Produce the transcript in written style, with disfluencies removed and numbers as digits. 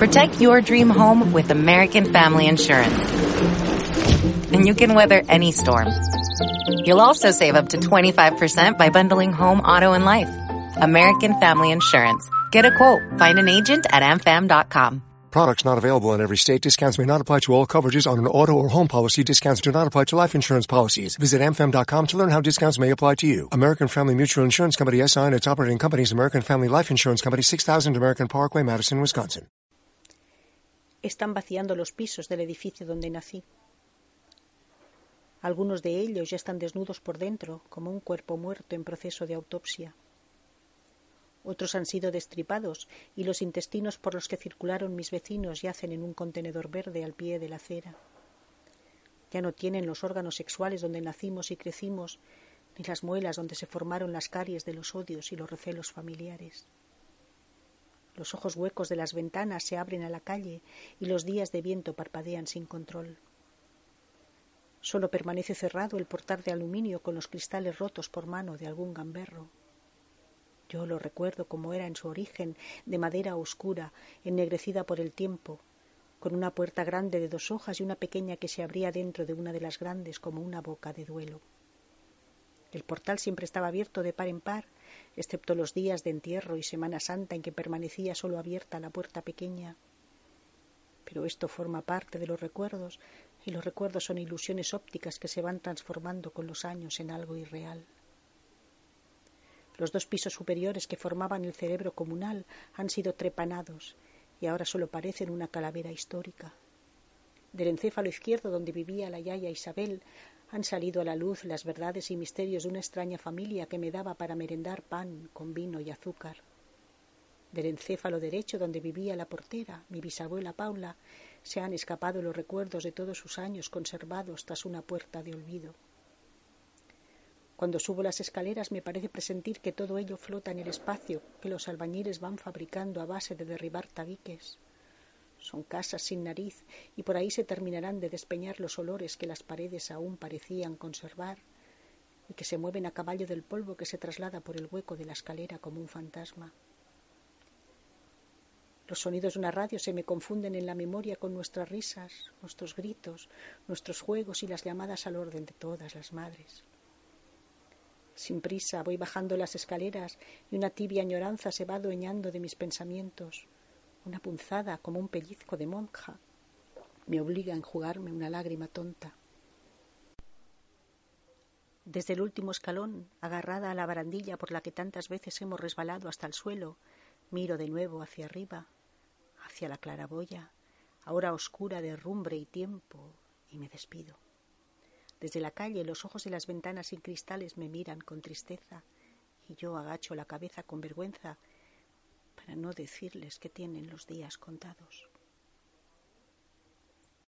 Protect your dream home with American Family Insurance. And you can weather any storm. You'll also save up to 25% by bundling home, auto, and life. American Family Insurance. Get a quote. Find an agent at amfam.com. Products not available in every state. Discounts may not apply to all coverages on an auto or home policy. Discounts do not apply to life insurance policies. Visit amfam.com to learn how discounts may apply to you. American Family Mutual Insurance Company, SI, and its operating companies, American Family Life Insurance Company, 6000 American Parkway, Madison, Wisconsin. Están vaciando los pisos del edificio donde nací. Algunos de ellos ya están desnudos por dentro, como un cuerpo muerto en proceso de autopsia. Otros han sido destripados y los intestinos por los que circularon mis vecinos yacen en un contenedor verde al pie de la acera. Ya no tienen los órganos sexuales donde nacimos y crecimos, ni las muelas donde se formaron las caries de los odios y los recelos familiares. Los ojos huecos de las ventanas se abren a la calle y los días de viento parpadean sin control. Solo permanece cerrado el portal de aluminio con los cristales rotos por mano de algún gamberro. Yo lo recuerdo como era en su origen, de madera oscura, ennegrecida por el tiempo, con una puerta grande de 2 hojas y una pequeña que se abría dentro de una de las grandes como una boca de duelo. El portal siempre estaba abierto de par en par, excepto los días de entierro y Semana Santa en que permanecía solo abierta la puerta pequeña. Pero esto forma parte de los recuerdos, y los recuerdos son ilusiones ópticas que se van transformando con los años en algo irreal. Los 2 pisos superiores que formaban el cerebro comunal han sido trepanados y ahora solo parecen una calavera histórica. Del encéfalo izquierdo, donde vivía la yaya Isabel, han salido a la luz las verdades y misterios de una extraña familia que me daba para merendar pan con vino y azúcar. Del encéfalo derecho, donde vivía la portera, mi bisabuela Paula, se han escapado los recuerdos de todos sus años conservados tras una puerta de olvido. Cuando subo las escaleras me parece presentir que todo ello flota en el espacio que los albañiles van fabricando a base de derribar tabiques. Son casas sin nariz y por ahí se terminarán de despeñar los olores que las paredes aún parecían conservar y que se mueven a caballo del polvo que se traslada por el hueco de la escalera como un fantasma. Los sonidos de una radio se me confunden en la memoria con nuestras risas, nuestros gritos, nuestros juegos y las llamadas al orden de todas las madres. Sin prisa voy bajando las escaleras y una tibia añoranza se va adueñando de mis pensamientos. Una punzada, como un pellizco de monja, me obliga a enjugarme una lágrima tonta. Desde el último escalón, agarrada a la barandilla por la que tantas veces hemos resbalado hasta el suelo, miro de nuevo hacia arriba, hacia la claraboya, ahora oscura de herrumbre y tiempo, y me despido. Desde la calle, los ojos de las ventanas sin cristales me miran con tristeza y yo agacho la cabeza con vergüenza para no decirles que tienen los días contados.